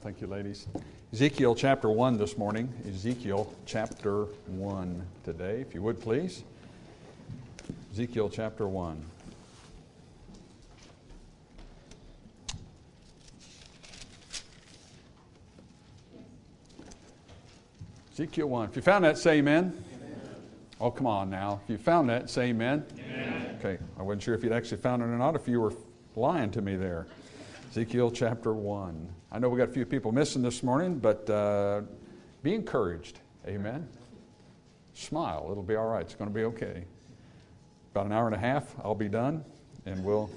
Thank you, ladies. Ezekiel chapter 1 this morning. Ezekiel chapter 1 today, if you would please. Ezekiel chapter 1. Ezekiel 1. If you found that, say amen. Amen. Oh, come on now. If you found that, say amen. Amen. Okay, I wasn't sure if you'd actually found it or not, if you were lying to me there. Ezekiel chapter 1. I know we got a few people missing this morning, but be encouraged. Amen. Smile. It'll be all right. It's going to be okay. About an hour and a half, I'll be done, and we'll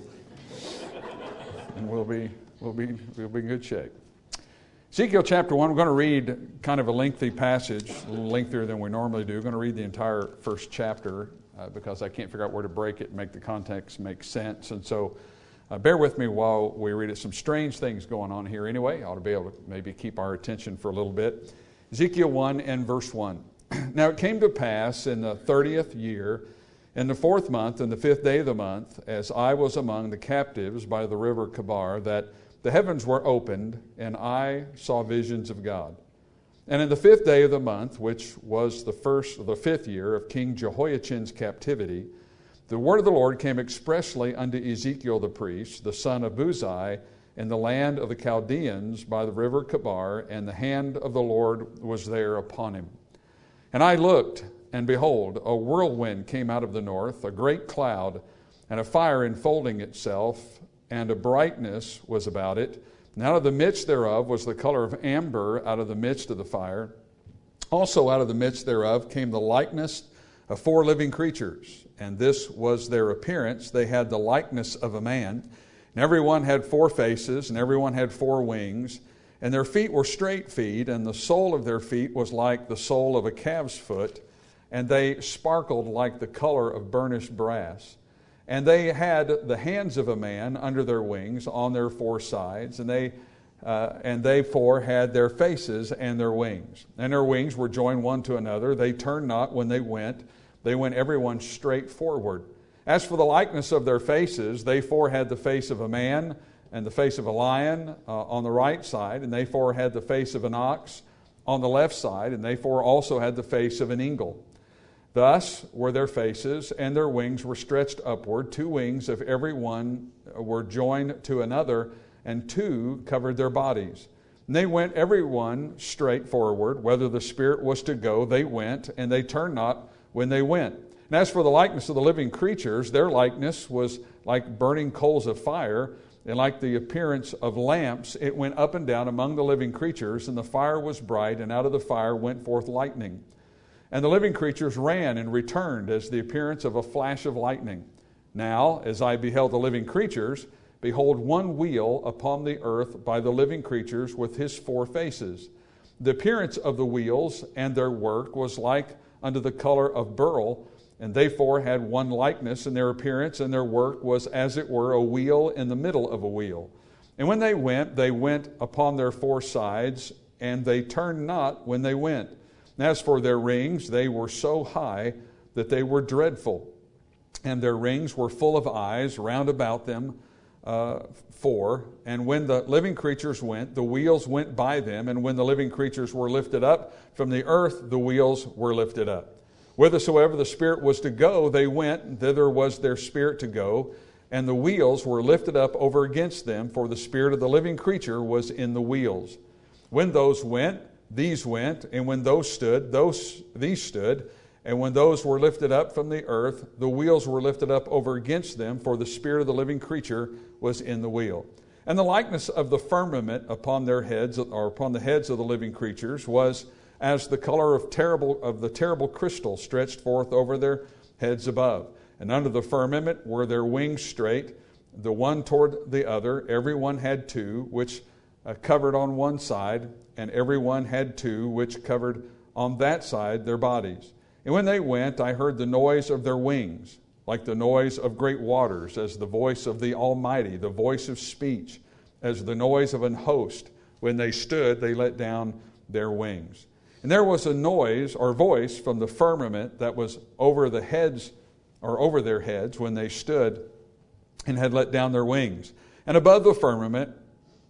be in good shape. Ezekiel chapter 1, we're going to read kind of a lengthy passage, a little lengthier than we normally do. We're going to read the entire first chapter because I can't figure out where to break it and make the context make sense. And so bear with me while we read it. Some strange things going on here anyway. I ought to be able to maybe keep our attention for a little bit. Ezekiel 1 and verse 1. Now it came to pass in the 30th year, in the 4th month, and the 5th day of the month, as I was among the captives by the river Chebar, that the heavens were opened, and I saw visions of God. And in the 5th day of the month, which was the 5th year of King Jehoiachin's captivity, the word of the Lord came expressly unto Ezekiel the priest, the son of Buzi, in the land of the Chaldeans by the river Chebar, and the hand of the Lord was there upon him. And I looked, and behold, a whirlwind came out of the north, a great cloud, and a fire enfolding itself, and a brightness was about it. And out of the midst thereof was the color of amber out of the midst of the fire. Also out of the midst thereof came the likeness of 4 living creatures, and this was their appearance. They had the likeness of a man, and every one had 4 faces, and every one had 4 wings, and their feet were straight feet, and the sole of their feet was like the sole of a calf's foot, and they sparkled like the color of burnished brass. And they had the hands of a man under their wings on their 4 sides, and they 4 had their faces and their wings. And their wings were joined one to another. They turned not when they went. They went every one straight forward. As for the likeness of their faces, they 4 had the face of a man and the face of a lion on the right side, and they 4 had the face of an ox on the left side, and they 4 also had the face of an eagle. Thus were their faces, and their wings were stretched upward. 2 wings of every one were joined to another, and 2 covered their bodies. And they went every one straight forward. Whether the spirit was to go, they went, and they turned not when they went. And as for the likeness of the living creatures, their likeness was like burning coals of fire, and like the appearance of lamps, it went up and down among the living creatures, and the fire was bright, and out of the fire went forth lightning. And the living creatures ran and returned as the appearance of a flash of lightning. Now, as I beheld the living creatures, behold, one wheel upon the earth by the living creatures with his 4 faces. The appearance of the wheels and their work was like unto the color of beryl, and they 4 had one likeness, and their appearance and their work was as it were a wheel in the middle of a wheel. And when they went upon their 4 sides, and they turned not when they went. As for their rings, they were so high that they were dreadful. And their rings were full of eyes round about them 4. And when the living creatures went, the wheels went by them. And when the living creatures were lifted up from the earth, the wheels were lifted up. Whithersoever the spirit was to go, they went, and thither was their spirit to go. And the wheels were lifted up over against them, for the spirit of the living creature was in the wheels. When those went, these went, and when those stood, these stood, and when those were lifted up from the earth, the wheels were lifted up over against them, for the spirit of the living creature was in the wheel. And the likeness of the firmament upon their heads, or upon the heads of the living creatures, was as the color of the terrible crystal stretched forth over their heads above. And under the firmament were their wings straight, the one toward the other. Every one had 2, which covered on one side, and every one had 2, which covered on that side their bodies. And when they went, I heard the noise of their wings, like the noise of great waters, as the voice of the Almighty, the voice of speech, as the noise of an host. When they stood, they let down their wings. And there was a noise or voice from the firmament that was over the heads, or over their heads, when they stood and had let down their wings. And above the firmament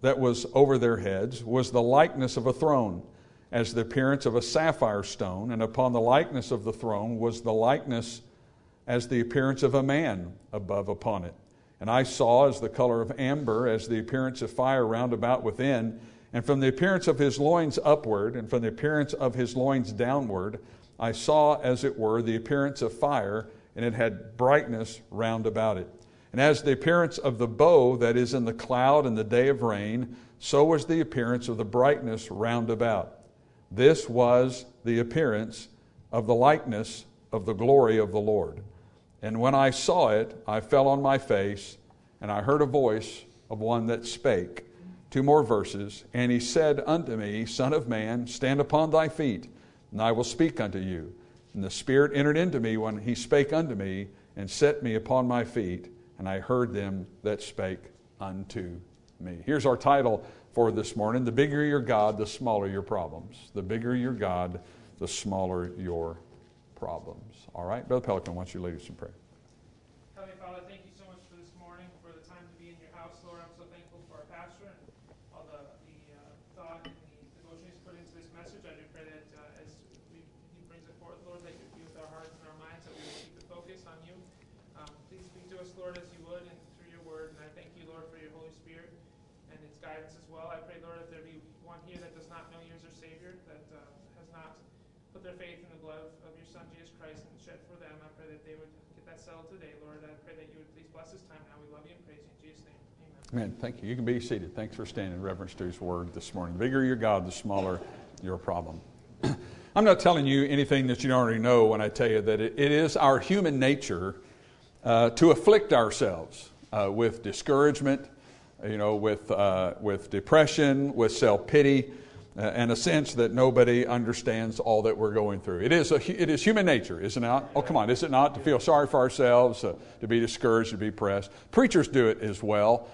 that was over their heads was the likeness of a throne, as the appearance of a sapphire stone, and upon the likeness of the throne was the likeness as the appearance of a man above upon it. And I saw as the color of amber, as the appearance of fire round about within, and from the appearance of his loins upward, and from the appearance of his loins downward, I saw as it were the appearance of fire, and it had brightness round about it. And as the appearance of the bow that is in the cloud in the day of rain, so was the appearance of the brightness round about. This was the appearance of the likeness of the glory of the Lord. And when I saw it, I fell on my face, and I heard a voice of one that spake. 2 more verses. And he said unto me, Son of man, stand upon thy feet, and I will speak unto you. And the Spirit entered into me when he spake unto me, and set me upon my feet, and I heard them that spake unto me. Here's our title for this morning. The bigger your God, the smaller your problems. The bigger your God, the smaller your problems. All right, Brother Pelican, why don't you lead us in prayer? Heavenly Father, thank you so much for this morning, for the time to be in your house, Lord. I'm so thankful for our pastor and all the thought and the devotion he's put into this message. I do pray that as he brings it forth, Lord, that you be with our hearts and our minds, that we will keep the focus on you. Please speak to us, Lord, as you would and through your word. And I thank you, Lord, for your Holy Spirit and its guidance as well. I pray, Lord, if there be one here that does not know you as their Savior, that has not put their faith in the blood of your Son, Jesus Christ, and shed for them, I pray that they would get that settled today, Lord. I pray that you would please bless this time now. We love you and praise you in Jesus' name. Amen. Amen. Thank you. You can be seated. Thanks for standing in reverence to his word this morning. The bigger your God, the smaller your problem. I'm not telling you anything that you don't already know when I tell you that it is our human nature to afflict ourselves with discouragement, with depression, with self-pity, and a sense that nobody understands all that we're going through. It is human nature, is it not? Oh, come on, is it not? To feel sorry for ourselves, to be discouraged, to be depressed. Preachers do it as well.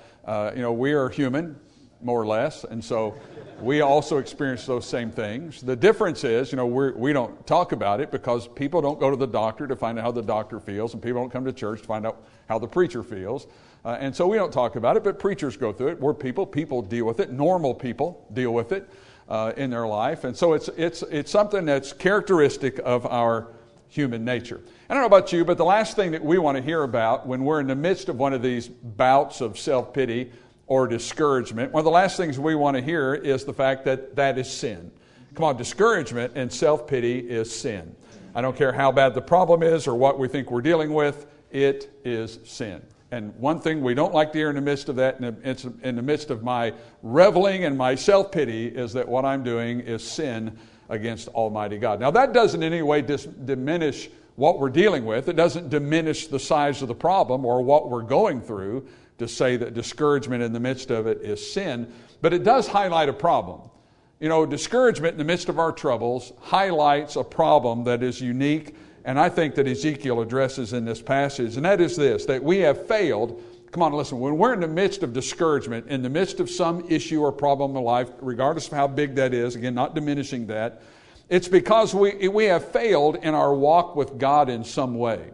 We are human, more or less, and so we also experience those same things. The difference is, we don't talk about it because people don't go to the doctor to find out how the doctor feels, and people don't come to church to find out how the preacher feels. And so we don't talk about it, but preachers go through it. We're people deal with it. Normal people deal with it in their life. And so it's something that's characteristic of our human nature. I don't know about you, but the last thing that we want to hear about when we're in the midst of one of these bouts of self-pity or discouragement, one of the last things we want to hear is the fact that that is sin. Come on, discouragement and self-pity is sin. I don't care how bad the problem is or what we think we're dealing with, it is sin. And one thing we don't like to hear in the midst of that, in the midst of my reveling and my self-pity, is that what I'm doing is sin against Almighty God. Now, that doesn't in any way diminish what we're dealing with. It doesn't diminish the size of the problem or what we're going through to say that discouragement in the midst of it is sin, but it does highlight a problem. Discouragement in the midst of our troubles highlights a problem that is unique, and I think that Ezekiel addresses in this passage, and that is this, that we have failed. Come on, listen, when we're in the midst of discouragement, in the midst of some issue or problem in life, regardless of how big that is, again, not diminishing that, it's because we have failed in our walk with God in some way.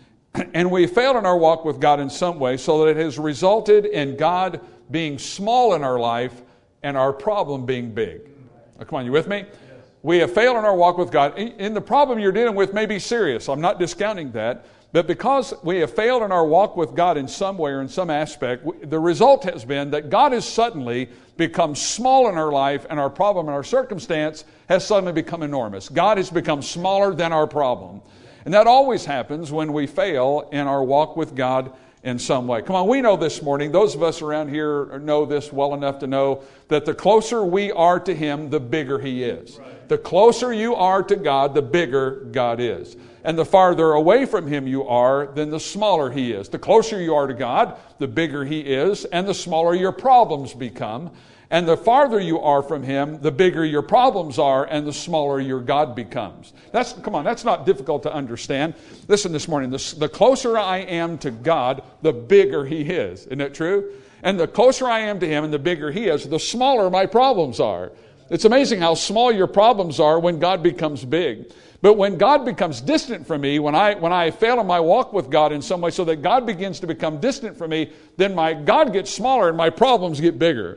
And we failed in our walk with God in some way so that it has resulted in God being small in our life and our problem being big. Now, come on, you with me? Yes. We have failed in our walk with God. And the problem you're dealing with may be serious. I'm not discounting that. But because we have failed in our walk with God in some way or in some aspect, the result has been that God has suddenly become small in our life and our problem and our circumstance has suddenly become enormous. God has become smaller than our problem. And that always happens when we fail in our walk with God in some way. Come on, we know this morning, those of us around here know this well enough to know that the closer we are to Him, the bigger He is. Right. The closer you are to God, the bigger God is. And the farther away from Him you are, then the smaller He is. The closer you are to God, the bigger He is, and the smaller your problems become. And the farther you are from Him, the bigger your problems are and the smaller your God becomes. That's not difficult to understand. Listen this morning, the closer I am to God, the bigger He is. Isn't that true? And the closer I am to Him and the bigger He is, the smaller my problems are. It's amazing how small your problems are when God becomes big. But when God becomes distant from me, when I fail in my walk with God in some way so that God begins to become distant from me, then my God gets smaller and my problems get bigger.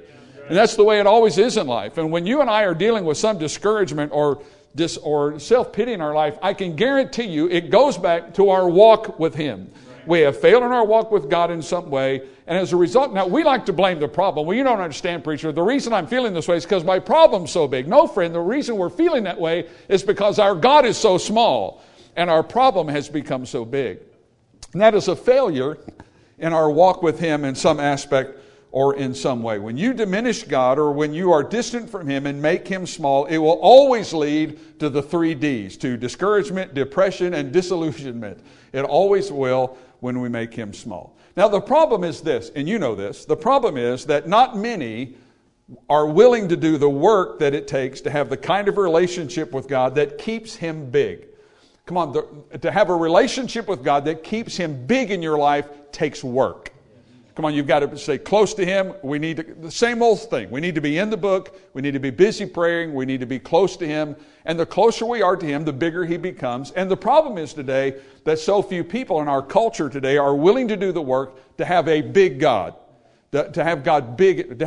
And that's the way it always is in life. And when you and I are dealing with some discouragement or self-pity in our life, I can guarantee you it goes back to our walk with Him. We have failed in our walk with God in some way, and as a result, now we like to blame the problem. Well, you don't understand, preacher. The reason I'm feeling this way is because my problem's so big. No, friend, the reason we're feeling that way is because our God is so small, and our problem has become so big. And that is a failure in our walk with Him in some aspect or in some way. When you diminish God or when you are distant from Him and make Him small, it will always lead to the 3 Ds, to discouragement, depression, and disillusionment. It always will when we make Him small. Now the problem is this, and you know this, the problem is that not many are willing to do the work that it takes to have the kind of relationship with God that keeps Him big. Come on, to have a relationship with God that keeps Him big in your life takes work. Come on, you've got to stay close to Him. We need the same old thing. We need to be in the book. We need to be busy praying. We need to be close to Him. And the closer we are to Him, the bigger He becomes. And the problem is today that so few people in our culture today are willing to do the work to have a big God, to have God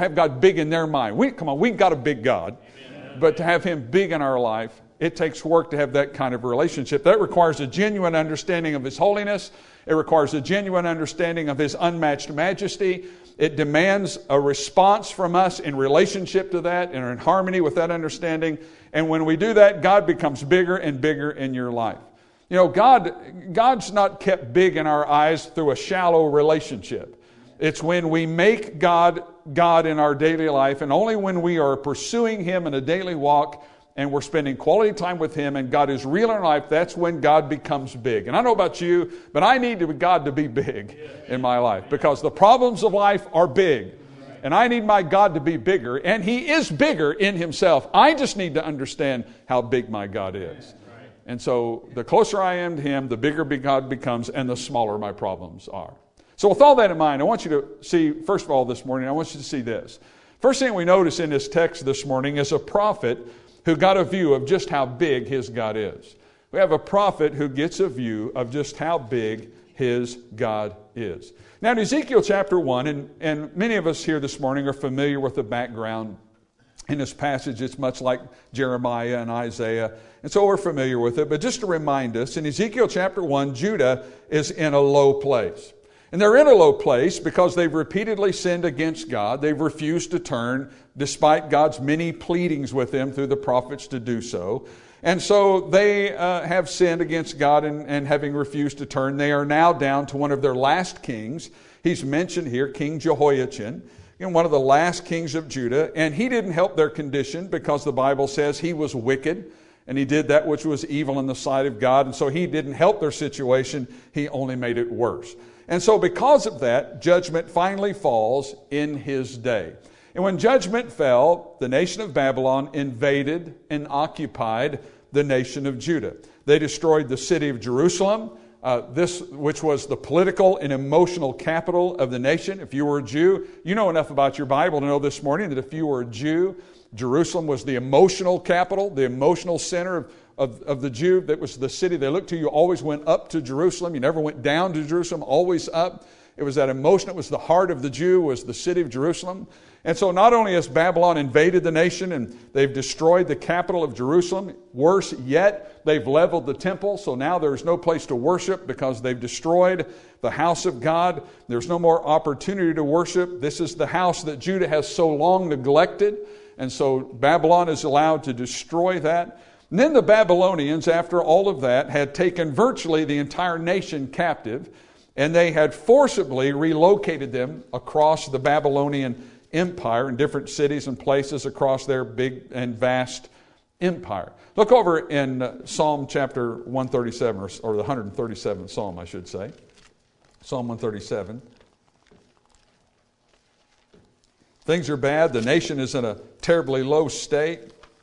big in their mind. We've got a big God, but to have Him big in our life, it takes work to have that kind of relationship. That requires a genuine understanding of His holiness. It requires a genuine understanding of His unmatched majesty. It demands a response from us in relationship to that and in harmony with that understanding. And when we do that, God becomes bigger and bigger in your life. You know, God's not kept big in our eyes through a shallow relationship. It's when we make God in our daily life, and only when we are pursuing Him in a daily walk and we're spending quality time with Him and God is real in our life, that's when God becomes big. And I don't know about you, but I need God to be big in my life because the problems of life are big. And I need my God to be bigger, and He is bigger in Himself. I just need to understand how big my God is. And so the closer I am to Him, the bigger God becomes and the smaller my problems are. So with all that in mind, I want you to see, first of all this morning, I want you to see this. First thing we notice in this text this morning is a prophet who got a view of just how big his God is. We have a prophet who gets a view of just how big his God is. Now in Ezekiel chapter 1, and many of us here this morning are familiar with the background in this passage. It's much like Jeremiah and Isaiah, and so we're familiar with it. But just to remind us, in Ezekiel chapter 1, Judah is in a low place. And they're in a low place because they've repeatedly sinned against God. They've refused to turn, despite God's many pleadings with them through the prophets to do so. And so they have sinned against God and having refused to turn, they are now down to one of their last kings. He's mentioned here, King Jehoiachin, one of the last kings of Judah. And he didn't help their condition because the Bible says he was wicked and he did that which was evil in the sight of God. And so he didn't help their situation. He only made it worse. And so because of that, judgment finally falls in his day. And when judgment fell, the nation of Babylon invaded and occupied the nation of Judah. They destroyed the city of Jerusalem, which was the political and emotional capital of the nation. If you were a Jew, you know enough about your Bible to know this morning that if you were a Jew, Jerusalem was the emotional capital, the emotional center of the Jew. That was the city they looked to. You always went up to Jerusalem. You never went down to Jerusalem, always up. It was that emotion. It was the heart of the Jew, was the city of Jerusalem. And so not only has Babylon invaded the nation and they've destroyed the capital of Jerusalem, worse yet, they've leveled the temple. So now there's no place to worship because they've destroyed the house of God. There's no more opportunity to worship. This is the house that Judah has so long neglected. And so Babylon is allowed to destroy that. And then the Babylonians, after all of that, had taken virtually the entire nation captive, and they had forcibly relocated them across the Babylonian Empire in different cities and places across their big and vast empire. Look over in Psalm chapter 137, or the 137th Psalm, I should say. Psalm 137. Things are bad. The nation is in a terribly low state.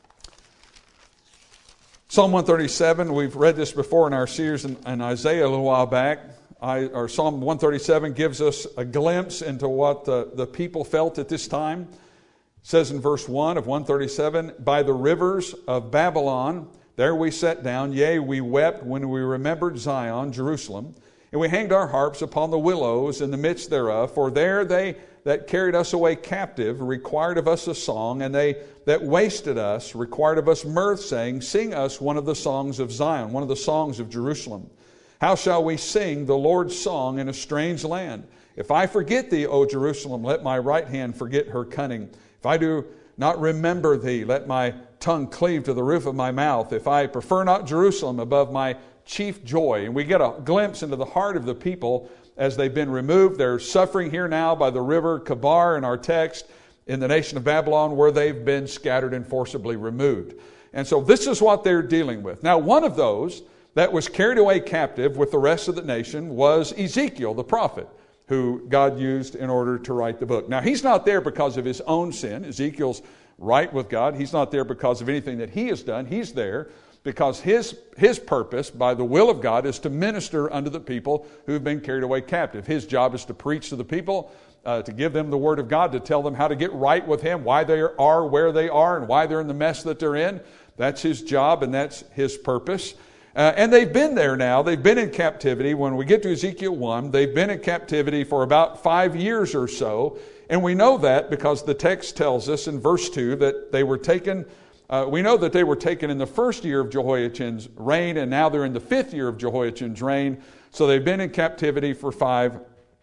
Psalm 137, we've read this before in our series in Isaiah a little while back. Psalm 137 gives us a glimpse into what the people felt at this time. It says in verse 1 of 137, "By the rivers of Babylon, there we sat down, yea, we wept when we remembered Zion, Jerusalem. And we hanged our harps upon the willows in the midst thereof. For there they that carried us away captive required of us a song, and they that wasted us required of us mirth, saying, Sing us one of the songs of Zion, one of the songs of Jerusalem. How shall we sing the Lord's song in a strange land? If I forget thee, O Jerusalem, let my right hand forget her cunning. If I do not remember thee, let my tongue cleave to the roof of my mouth. If I prefer not Jerusalem above my chief joy. And we get a glimpse into the heart of the people as they've been removed. They're suffering here now by the river Kebar in our text in the nation of Babylon, where they've been scattered and forcibly removed. And so this is what they're dealing with. Now, one of those that was carried away captive with the rest of the nation was Ezekiel, the prophet, who God used in order to write the book. Now, he's not there because of his own sin. Ezekiel's right with God. He's not there because of anything that he has done. He's there because his purpose, by the will of God, is to minister unto the people who have been carried away captive. His job is to preach to the people, to give them the Word of God, to tell them how to get right with Him, why they are where they are, and why they're in the mess that they're in. That's His job, and that's His purpose. And they've been there now. They've been in captivity. When we get to Ezekiel 1, they've been in captivity for about 5 years or so. And we know that because the text tells us in verse 2 that they were taken. We know that they were taken in the first year of Jehoiachin's reign, and now they're in the 5th year of Jehoiachin's reign. So they've been in captivity for 5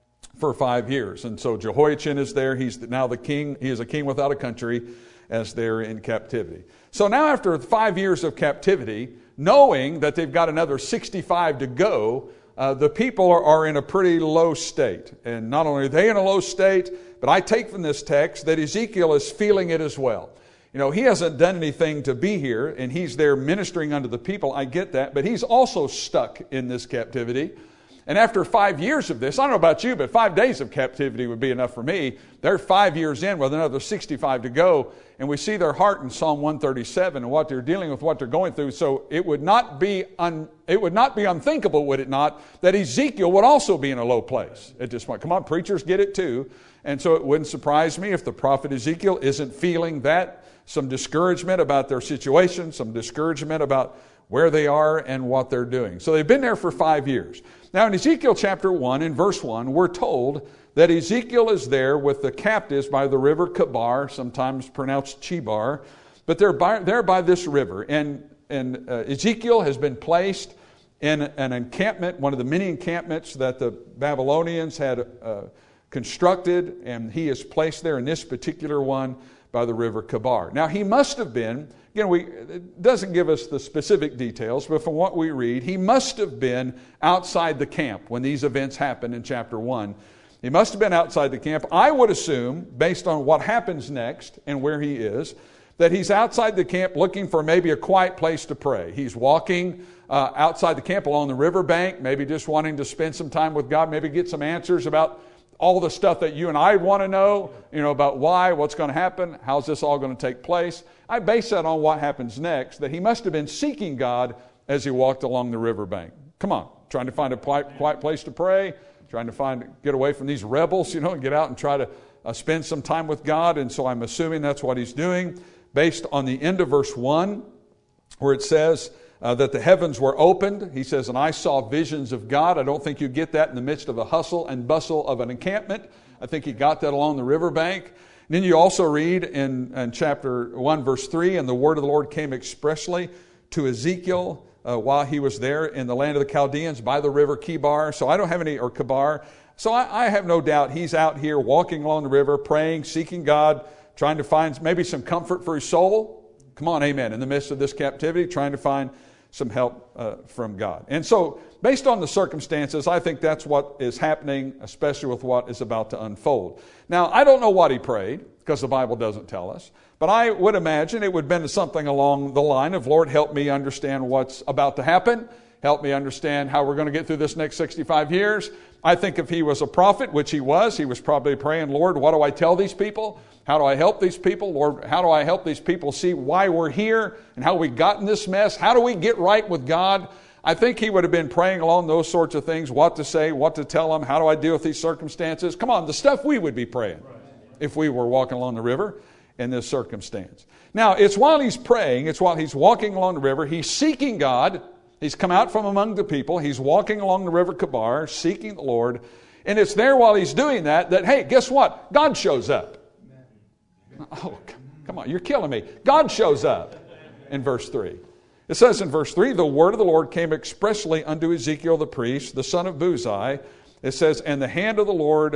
years. And so Jehoiachin is there. He's now the king. He is a king without a country as they're in captivity. So now after 5 years of captivity, knowing that they've got another 65 to go, the people are in a pretty low state. And not only are they in a low state, but I take from this text that Ezekiel is feeling it as well. You know, he hasn't done anything to be here, and he's there ministering unto the people. I get that, but he's also stuck in this captivity. And after 5 years of this, I don't know about you, but 5 days of captivity would be enough for me. They're 5 years in with another 65 to go, and we see their heart in Psalm 137 and what they're dealing with, what they're going through. So it would not be unthinkable, would it not, that Ezekiel would also be in a low place at this point. Come on, preachers get it too. And so it wouldn't surprise me if the prophet Ezekiel isn't feeling that, some discouragement about their situation, some discouragement about where they are and what they're doing. So they've been there for 5 years. Now in Ezekiel chapter 1, in verse 1, we're told that Ezekiel is there with the captives by the river Kebar, sometimes pronounced Chebar, but they're there by this river. And Ezekiel has been placed in an encampment, one of the many encampments that the Babylonians had constructed, and he is placed there in this particular one by the river Kebar. Now he must have been, again, it doesn't give us the specific details, but from what we read, he must have been outside the camp when these events happened in chapter 1. He must have been outside the camp. I would assume, based on what happens next and where he is, that he's outside the camp looking for maybe a quiet place to pray. He's walking outside the camp along the riverbank, maybe just wanting to spend some time with God, maybe get some answers about all the stuff that you and I want to know, about why, what's going to happen, how's this all going to take place. I base that on what happens next, that he must have been seeking God as he walked along the riverbank. Come on, trying to find a quiet place to pray, trying to get away from these rebels, and get out and try to spend some time with God. And so I'm assuming that's what he's doing, based on the end of verse 1, where it says that the heavens were opened. He says, and I saw visions of God. I don't think you get that in the midst of the hustle and bustle of an encampment. I think he got that along the riverbank. And then you also read in chapter 1, verse 3, and the word of the Lord came expressly to Ezekiel while he was there in the land of the Chaldeans by the river Kebar. So I don't have any, or Kebar. So I have no doubt he's out here walking along the river, praying, seeking God, trying to find maybe some comfort for his soul. Come on, amen. In the midst of this captivity, trying to find some help from God. And so, based on the circumstances, I think that's what is happening, especially with what is about to unfold. Now, I don't know what he prayed, because the Bible doesn't tell us, but I would imagine it would have been something along the line of, Lord, help me understand what's about to happen. Help me understand how we're going to get through this next 65 years. I think if he was a prophet, which he was probably praying, Lord, what do I tell these people? How do I help these people? Lord, how do I help these people see why we're here and how we got in this mess? How do we get right with God? I think he would have been praying along those sorts of things, what to say, what to tell them, how do I deal with these circumstances? Come on, the stuff we would be praying if we were walking along the river in this circumstance. Now, it's while he's praying, it's while he's walking along the river, he's seeking God. He's come out from among the people. He's walking along the river Kebar, seeking the Lord. And it's there while he's doing that, hey, guess what? God shows up. Oh, come on, you're killing me. God shows up in verse 3. It says in verse 3, the word of the Lord came expressly unto Ezekiel the priest, the son of Buzi. It says, and the hand of the Lord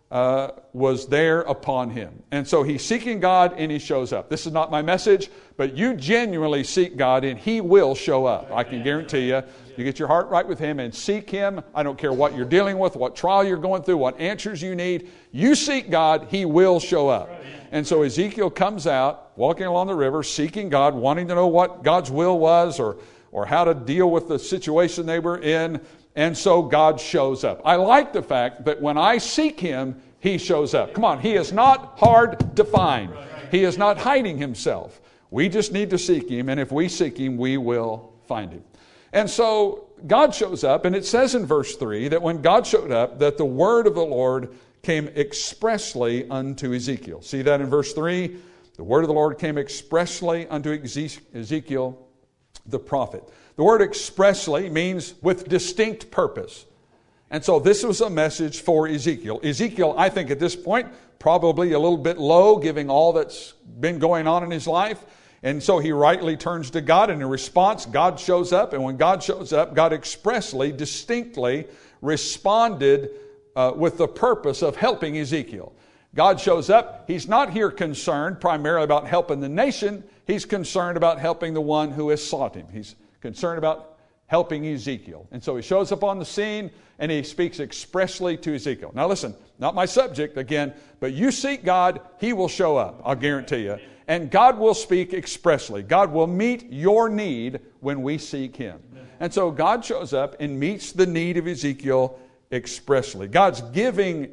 was there upon him. And so he's seeking God and he shows up. This is not my message, but you genuinely seek God and he will show up. I can guarantee you. You get your heart right with him and seek him. I don't care what you're dealing with, what trial you're going through, what answers you need. You seek God, he will show up. And so Ezekiel comes out, walking along the river, seeking God, wanting to know what God's will was or how to deal with the situation they were in. And so God shows up. I like the fact that when I seek him, he shows up. Come on, he is not hard to find. He is not hiding himself. We just need to seek him, and if we seek him, we will find him. And so God shows up, and it says in verse 3 that when God showed up, that the word of the Lord came expressly unto Ezekiel. See that in verse 3? The word of the Lord came expressly unto Ezekiel the prophet. The word expressly means with distinct purpose. And so this was a message for Ezekiel. Ezekiel, I think at this point, probably a little bit low, given all that's been going on in his life. And so he rightly turns to God, and in response, God shows up. And when God shows up, God expressly, distinctly responded with the purpose of helping Ezekiel. God shows up. He's not here concerned primarily about helping the nation. He's concerned about helping the one who has sought him. He's concerned about helping Ezekiel. And so he shows up on the scene and he speaks expressly to Ezekiel. Now listen, not my subject again, but you seek God, he will show up, I'll guarantee you. And God will speak expressly. God will meet your need when we seek him. And so God shows up and meets the need of Ezekiel expressly. God's going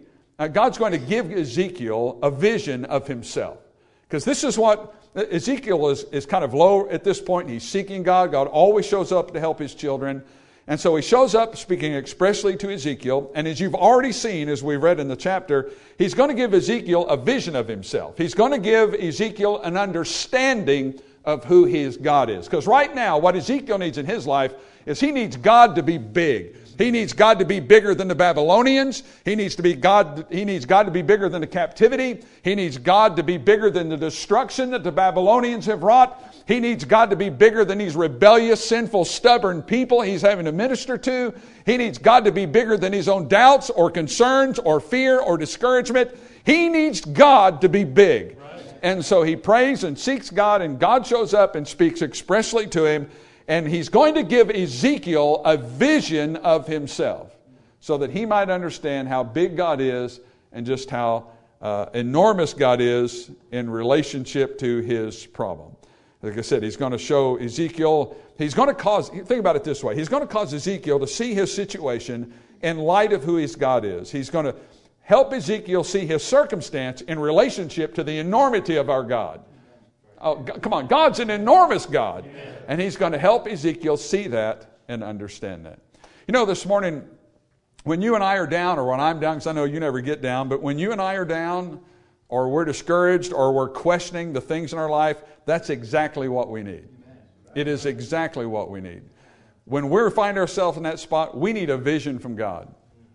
to give Ezekiel a vision of himself. Because this is what Ezekiel is kind of low at this point. He's seeking God. God always shows up to help his children. And so he shows up speaking expressly to Ezekiel. And as you've already seen, as we read in the chapter, he's going to give Ezekiel a vision of himself. He's going to give Ezekiel an understanding of who his God is. Because right now, what Ezekiel needs in his life is he needs God to be big. He needs God to be bigger than the Babylonians. He needs God to be bigger than the captivity. He needs God to be bigger than the destruction that the Babylonians have wrought. He needs God to be bigger than these rebellious, sinful, stubborn people he's having to minister to. He needs God to be bigger than his own doubts or concerns or fear or discouragement. He needs God to be big. And so he prays and seeks God, and God shows up and speaks expressly to him. And he's going to give Ezekiel a vision of himself so that he might understand how big God is and just how enormous God is in relationship to his problem. Like I said, he's going to show Ezekiel, think about it this way, he's going to cause Ezekiel to see his situation in light of who his God is. He's going to help Ezekiel see his circumstance in relationship to the enormity of our God. Oh, come on, God's an enormous God. And he's going to help Ezekiel see that and understand that. You know, this morning, when you and I are down, or when I'm down, because I know you never get down, but when you and I are down, or we're discouraged, or we're questioning the things in our life, that's exactly what we need. It is exactly what we need. When we find ourselves in that spot, we need a vision from God.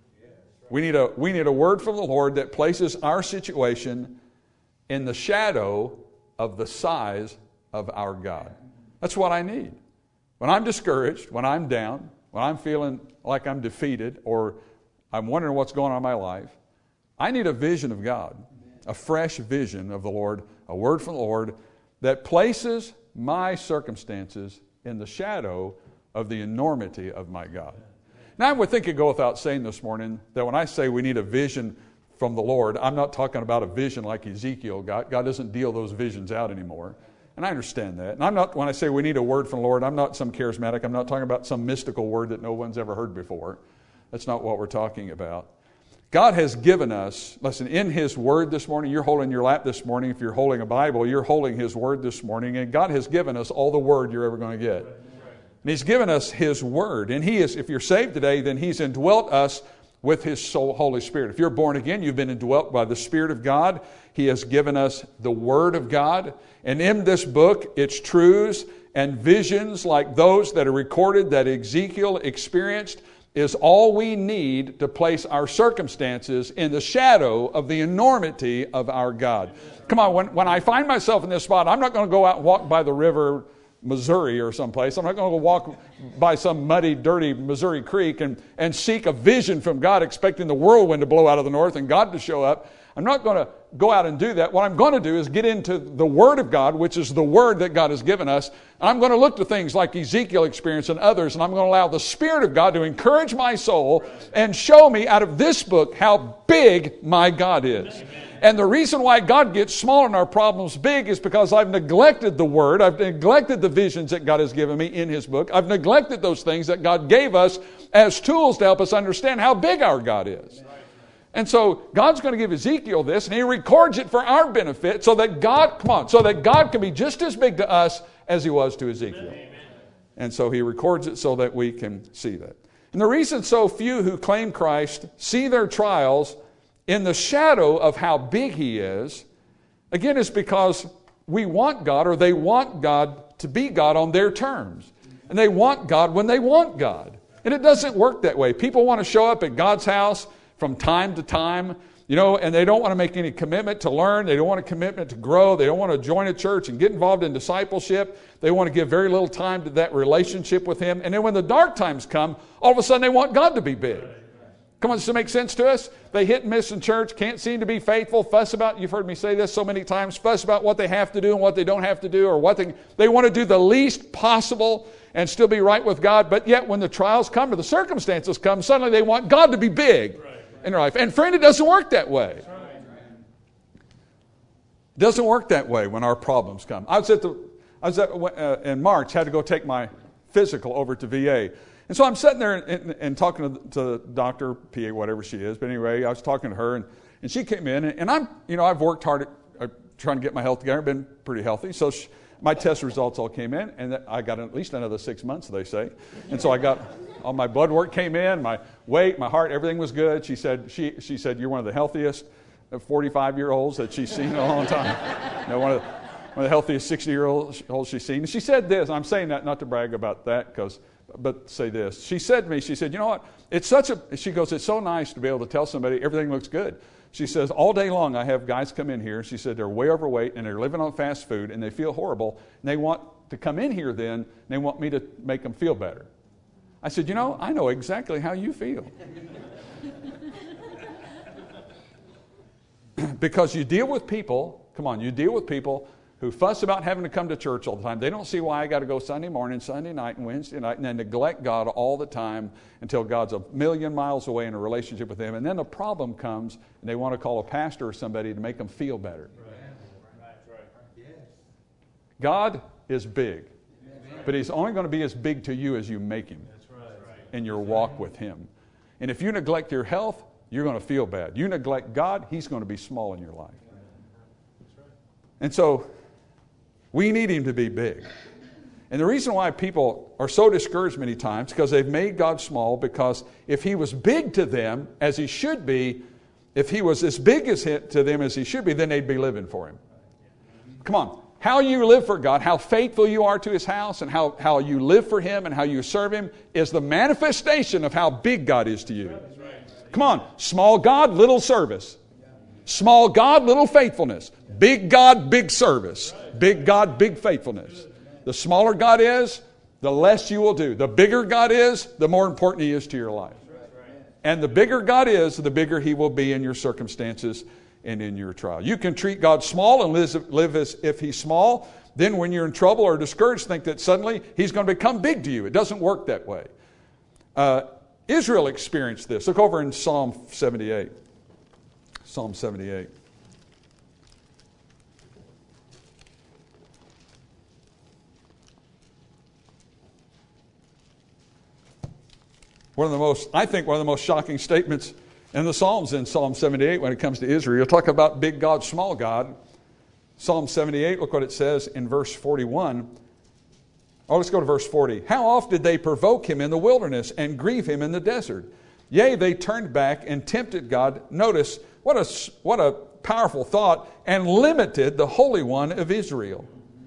We need a word from the Lord that places our situation in the shadow of the size of our God. That's what I need. When I'm discouraged, when I'm down, when I'm feeling like I'm defeated, or I'm wondering what's going on in my life, I need a vision of God, a fresh vision of the Lord, a word from the Lord that places my circumstances in the shadow of the enormity of my God. Now, I would think it go without saying this morning that when I say we need a vision from the Lord, I'm not talking about a vision like Ezekiel got. God doesn't deal those visions out anymore. And I understand that. And when I say we need a word from the Lord, I'm not some charismatic. I'm not talking about some mystical word that no one's ever heard before. That's not what we're talking about. God has given us, listen, in His Word this morning, you're holding your lap this morning. If you're holding a Bible, you're holding His Word this morning. And God has given us all the Word you're ever going to get. And He's given us His Word. And He is, if you're saved today, then He's indwelt us with His Holy Spirit. If you're born again, you've been indwelt by the Spirit of God. He has given us the Word of God. And in this book, its truths and visions like those that are recorded that Ezekiel experienced is all we need to place our circumstances in the shadow of the enormity of our God. Come on, when I find myself in this spot, I'm not going to go out and walk by the river Missouri or someplace. I'm not going to go walk by some muddy, dirty Missouri Creek and seek a vision from God, expecting the whirlwind to blow out of the north and God to show up. I'm not going to go out and do that. What I'm going to do is get into the Word of God, which is the Word that God has given us. I'm going to look to things like Ezekiel experienced and others, and I'm going to allow the Spirit of God to encourage my soul and show me out of this book how big my God is. Amen. And the reason why God gets small and our problems big is because I've neglected the Word. I've neglected the visions that God has given me in His book. I've neglected those things that God gave us as tools to help us understand how big our God is. And so God's going to give Ezekiel this, and He records it for our benefit so that God can be just as big to us as He was to Ezekiel. Amen. And so He records it so that we can see that. And the reason so few who claim Christ see their trials in the shadow of how big He is, again, is because we want God, or they want God to be God on their terms. And they want God when they want God. And it doesn't work that way. People want to show up at God's house from time to time, and they don't want to make any commitment to learn. They don't want a commitment to grow. They don't want to join a church and get involved in discipleship. They want to give very little time to that relationship with Him. And then when the dark times come, all of a sudden they want God to be big. Come on, does it make sense to us? They hit and miss in church, can't seem to be faithful, fuss about, you've heard me say this so many times, fuss about what they have to do and what they don't have to do, or what they want to do the least possible and still be right with God. But yet when the trials come or the circumstances come, suddenly they want God to be big in their life. And friend, it doesn't work that way. It doesn't work that way when our problems come. I was in March, had to go take my physical over to VA. And so I'm sitting there and talking to the doctor, PA, whatever she is. But anyway, I was talking to her, and she came in, and I've worked hard at trying to get my health together. I've been pretty healthy. So my test results all came in, and I got at least another 6 months, they say. And so I got all my blood work came in, my weight, my heart, everything was good. She said, you're one of the healthiest 45-year-olds that she's seen in a long time. One of the healthiest 60-year-olds she's seen. And she said this, I'm saying that not to brag about that, but say this. She said to me, you know what? It's so nice to be able to tell somebody everything looks good. She says, all day long I have guys come in here. She said they're way overweight and they're living on fast food and they feel horrible. And they want to come in here then, and they want me to make them feel better. I said, I know exactly how you feel. Because you deal with people who fuss about having to come to church all the time. They don't see why I got to go Sunday morning, Sunday night, and Wednesday night, and then neglect God all the time until God's a million miles away in a relationship with Him. And then the problem comes, and they want to call a pastor or somebody to make them feel better. Right. God is big, but He's only going to be as big to you as you make Him in your walk with Him. And if you neglect your health, you're going to feel bad. You neglect God, He's going to be small in your life. And so we need Him to be big. And the reason why people are so discouraged many times is because they've made God small, because if He was big to them as He should be, if He was as big to them as He should be, then they'd be living for Him. Come on. How you live for God, how faithful you are to His house, and how you live for Him and how you serve Him is the manifestation of how big God is to you. Come on. Small God, little service. Small God, little faithfulness. Big God, big service. Big God, big faithfulness. The smaller God is, the less you will do. The bigger God is, the more important He is to your life. And the bigger God is, the bigger He will be in your circumstances and in your trial. You can treat God small and live as if He's small. Then when you're in trouble or discouraged, think that suddenly He's going to become big to you. It doesn't work that way. Israel experienced this. Look over in Psalm 78. Psalm 78. One of the most shocking statements in the Psalms in Psalm 78 when it comes to Israel. You'll talk about big God, small God. Psalm 78, look what it says in verse 41. Oh, let's go to verse 40. How oft did they provoke Him in the wilderness and grieve Him in the desert? Yea, they turned back and tempted God. Notice, what a powerful thought, and limited the Holy One of Israel.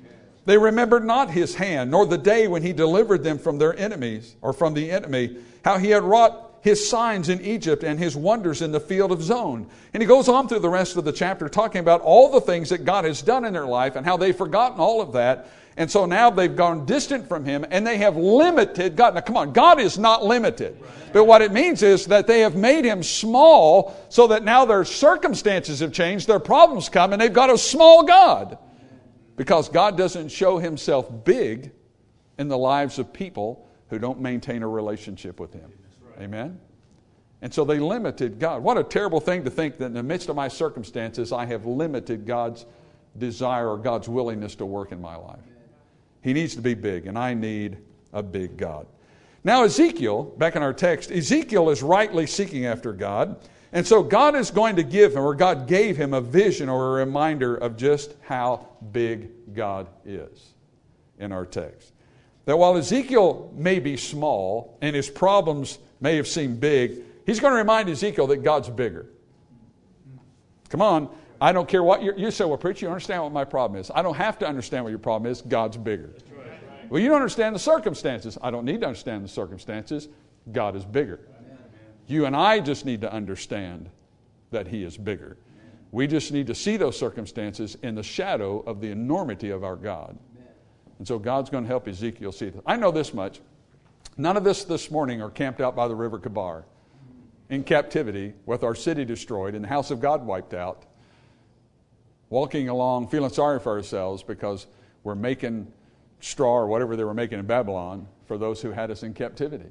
They remembered not his hand, nor the day when he delivered them from their enemies, or from the enemy, how he had wrought his signs in Egypt and his wonders in the field of Zon. And he goes on through the rest of the chapter talking about all the things that God has done in their life and how they've forgotten all of that. And so now they've gone distant from him and they have limited God. Now come on, God is not limited. But what it means is that they have made him small so that now their circumstances have changed, their problems come, and they've got a small God. Because God doesn't show himself big in the lives of people who don't maintain a relationship with him. Amen? And so they limited God. What a terrible thing to think that in the midst of my circumstances, I have limited God's desire or God's willingness to work in my life. He needs to be big, and I need a big God. Now Ezekiel, back in our text, Ezekiel is rightly seeking after God. And so God is going to give him, or God gave him a vision or a reminder of just how big God is in our text. That while Ezekiel may be small and his problems may have seemed big, he's going to remind Ezekiel that God's bigger. Come on, I don't care what you say, well, preacher, you understand what my problem is. I don't have to understand what your problem is. God's bigger. Well, you don't understand the circumstances. I don't need to understand the circumstances. God is bigger. You and I just need to understand that he is bigger. We just need to see those circumstances in the shadow of the enormity of our God. And so God's going to help Ezekiel see this. I know this much. None of us this morning are camped out by the river Kabar in captivity with our city destroyed and the house of God wiped out, walking along feeling sorry for ourselves because we're making straw or whatever they were making in Babylon for those who had us in captivity.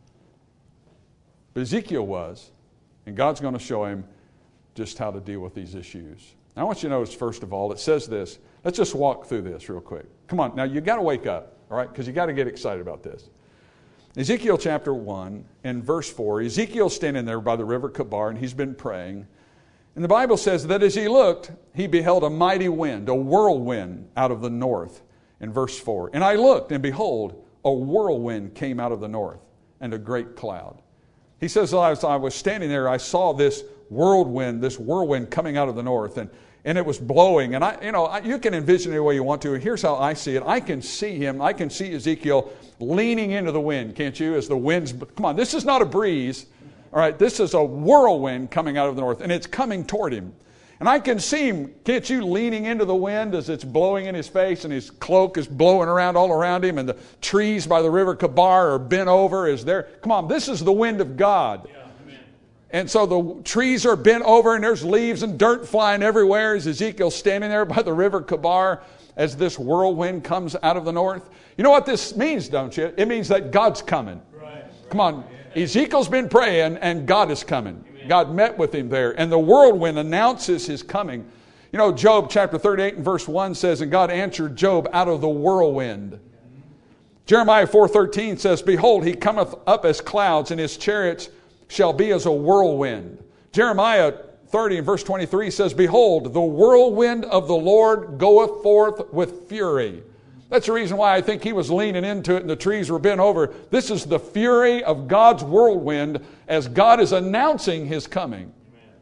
But Ezekiel was, and God's going to show him just how to deal with these issues. Now, I want you to notice, first of all, it says this. Let's just walk through this real quick. Come on, now you got to wake up, all right, because you got to get excited about this. Ezekiel chapter 1 and verse 4, Ezekiel's standing there by the river Kabar, and he's been praying. And the Bible says that as he looked, he beheld a mighty wind, a whirlwind out of the north, in verse 4. And I looked, and behold, a whirlwind came out of the north, and a great cloud. He says, as I was standing there, I saw this whirlwind coming out of the north, and it was blowing. And you can envision it any way you want to. And here's how I see it. I can see him. I can see Ezekiel leaning into the wind, can't you? As the wind's, come on, this is not a breeze. All right, this is a whirlwind coming out of the north, and it's coming toward him. And I can see him, can't you, leaning into the wind as it's blowing in his face, and his cloak is blowing around all around him, and the trees by the river Kabar are bent over as they're, come on, this is the wind of God. Yeah, amen. And so the trees are bent over, and there's leaves and dirt flying everywhere as Ezekiel's standing there by the river Kabar as this whirlwind comes out of the north. You know what this means, don't you? It means that God's coming. Right. Come on, Ezekiel's been praying, and God is coming. God met with him there, and the whirlwind announces his coming. You know, Job chapter 38 and verse 1 says, and God answered Job out of the whirlwind. Jeremiah 4:13 says, behold, he cometh up as clouds, and his chariots shall be as a whirlwind. Jeremiah 30 and verse 23 says, behold, the whirlwind of the Lord goeth forth with fury. That's the reason why I think he was leaning into it and the trees were bent over. This is the fury of God's whirlwind as God is announcing his coming. Amen.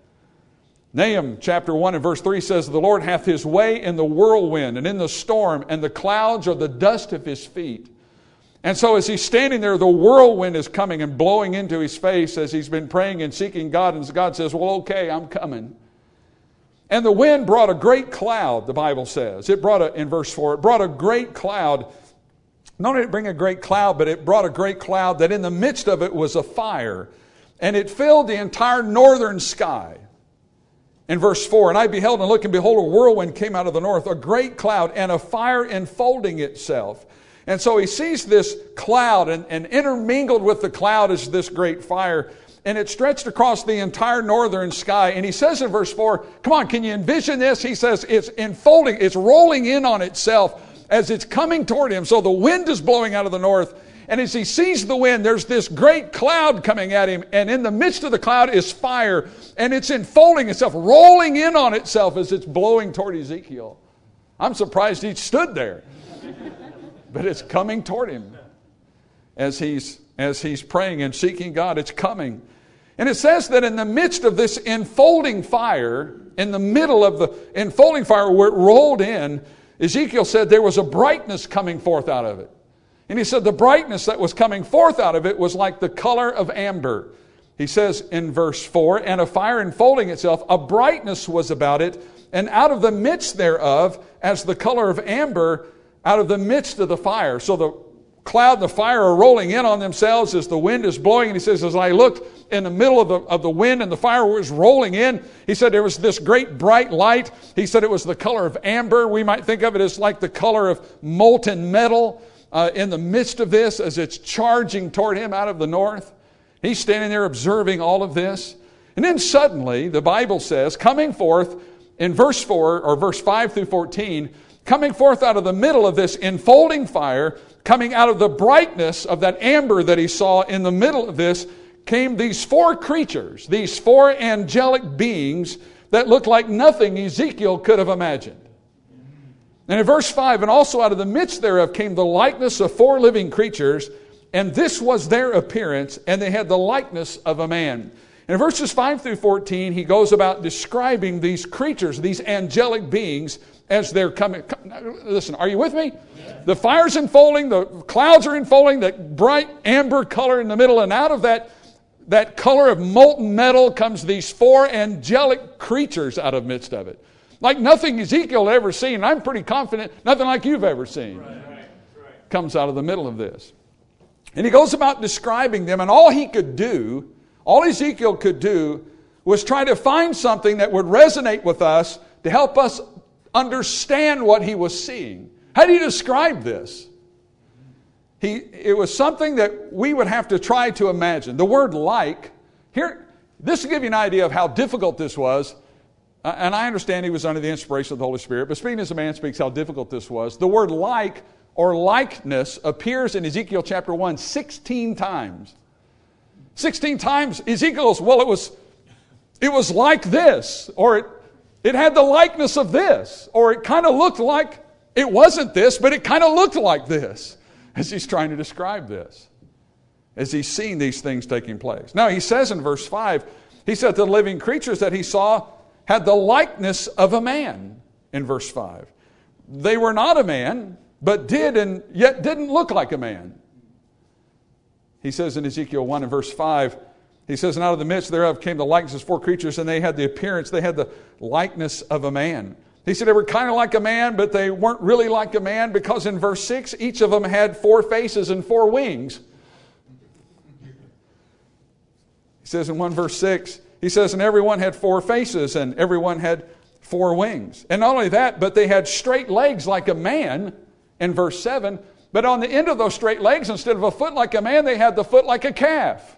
Nahum chapter 1 and verse 3 says, the Lord hath his way in the whirlwind and in the storm, and the clouds are the dust of his feet. And so as he's standing there, the whirlwind is coming and blowing into his face as he's been praying and seeking God. And God says, well, okay, I'm coming. And the wind brought a great cloud, the Bible says. In verse 4, it brought a great cloud. Not only did it bring a great cloud, but it brought a great cloud that in the midst of it was a fire. And it filled the entire northern sky. In verse 4, and I beheld and looked, and behold, a whirlwind came out of the north, a great cloud, and a fire enfolding itself. And so he sees this cloud, and intermingled with the cloud is this great fire. And it stretched across the entire northern sky. And he says in verse 4, come on, can you envision this? He says it's enfolding, it's rolling in on itself as it's coming toward him. So the wind is blowing out of the north. And as he sees the wind, there's this great cloud coming at him. And in the midst of the cloud is fire. And it's enfolding itself, rolling in on itself as it's blowing toward Ezekiel. I'm surprised he stood there. But it's coming toward him as he's praying and seeking God. It's coming. And it says that in the midst of this enfolding fire, in the middle of the enfolding fire where it rolled in, Ezekiel said there was a brightness coming forth out of it. And he said the brightness that was coming forth out of it was like the color of amber. He says in verse 4, and a fire enfolding itself, a brightness was about it, and out of the midst thereof, as the color of amber, out of the midst of the fire. So the cloud and the fire are rolling in on themselves as the wind is blowing. And he says, as I looked in the middle of the wind and the fire was rolling in, he said there was this great bright light. He said it was the color of amber. We might think of it as like the color of molten metal in the midst of this as it's charging toward him out of the north. He's standing there observing all of this. And then suddenly, the Bible says, coming forth in verse 4 or verse 5 through 14, coming forth out of the middle of this enfolding fire, coming out of the brightness of that amber that he saw in the middle of this, came these four creatures, these four angelic beings that looked like nothing Ezekiel could have imagined. And in verse 5, and also out of the midst thereof came the likeness of four living creatures, and this was their appearance, and they had the likeness of a man. And in verses 5 through 14, he goes about describing these creatures, these angelic beings, as they're coming. Listen, are you with me? Yeah. The fire's unfolding, the clouds are unfolding, that bright amber color in the middle, and out of that color of molten metal comes these four angelic creatures out of the midst of it. Like nothing Ezekiel had ever seen. I'm pretty confident nothing like you've ever seen comes out of the middle of this. And he goes about describing them, and all Ezekiel could do was try to find something that would resonate with us to help us understand what he was seeing. How do you describe this? It was something that we would have to try to imagine. The word like, here, this will give you an idea of how difficult this was. And I understand he was under the inspiration of the Holy Spirit, but speaking as a man speaks how difficult this was. The word like or likeness appears in Ezekiel chapter 1 16 times. 16 times Ezekiel goes, well, it was like this, or it had the likeness of this, or it kind of looked like it wasn't this, but it kind of looked like this, as he's trying to describe this, as he's seeing these things taking place. Now he says in verse 5, he said the living creatures that he saw had the likeness of a man in verse 5. They were not a man, but did and yet didn't look like a man. He says in Ezekiel 1 and verse 5, he says, and out of the midst thereof came the likeness of four creatures, and they had the appearance, they had the likeness of a man. He said they were kind of like a man, but they weren't really like a man, because in verse 6, each of them had four faces and four wings. He says in 1 verse 6, he says, and everyone had four faces, and everyone had four wings. And not only that, but they had straight legs like a man in verse 7, but on the end of those straight legs, instead of a foot like a man, they had the foot like a calf.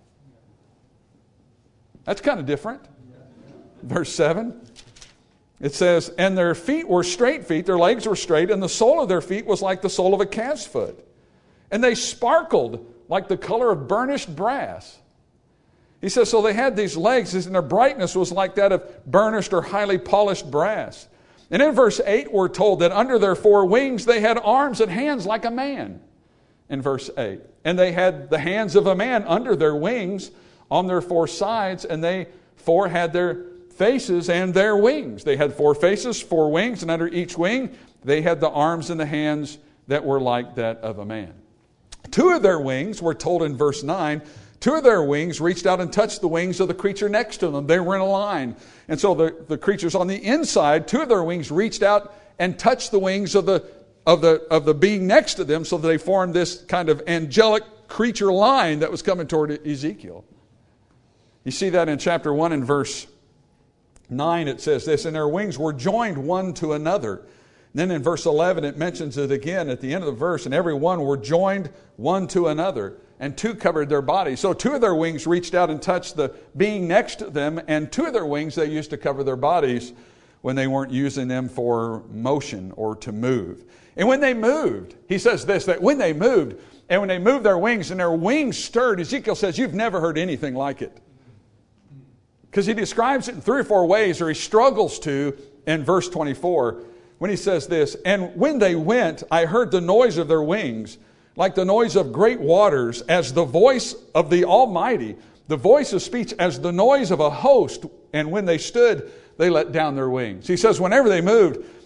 That's kind of different. Verse 7, it says, and their feet were straight feet, their legs were straight, and the sole of their feet was like the sole of a calf's foot. And they sparkled like the color of burnished brass. He says, so they had these legs, and their brightness was like that of burnished or highly polished brass. And in verse 8, we're told that under their four wings, they had arms and hands like a man. In verse 8. And they had the hands of a man under their wings on their four sides, and they four had their faces and their wings. They had four faces, four wings, and under each wing, they had the arms and the hands that were like that of a man. Two of their wings, we're told in verse 9, two of their wings reached out and touched the wings of the creature next to them. They were in a line. And so the creatures on the inside, two of their wings reached out and touched the wings of the being next to them, so that they formed this kind of angelic creature line that was coming toward Ezekiel. You see that in chapter 1 and verse 9, it says this, and their wings were joined one to another. And then in verse 11, it mentions it again at the end of the verse, and every one were joined one to another, and two covered their bodies. So two of their wings reached out and touched the being next to them, and two of their wings they used to cover their bodies when they weren't using them for motion or to move. And when they moved, he says this, that when they moved their wings and their wings stirred, Ezekiel says, you've never heard anything like it. Because he describes it in 3 or 4 ways, or he struggles to in verse 24, when he says this, and when they went, I heard the noise of their wings, like the noise of great waters, as the voice of the Almighty, the voice of speech as the noise of a host. And when they stood, they let down their wings. He says whenever they moved,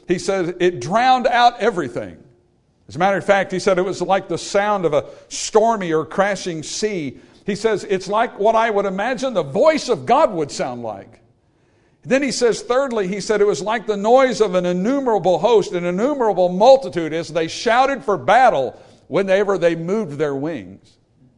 he said it drowned out everything. As a matter of fact, he said it was like the sound of a stormy or crashing sea. He says it's like what I would imagine the voice of God would sound like. Then he says, thirdly, he said it was like the noise of an innumerable host, an innumerable multitude as they shouted for battle whenever they moved their wings.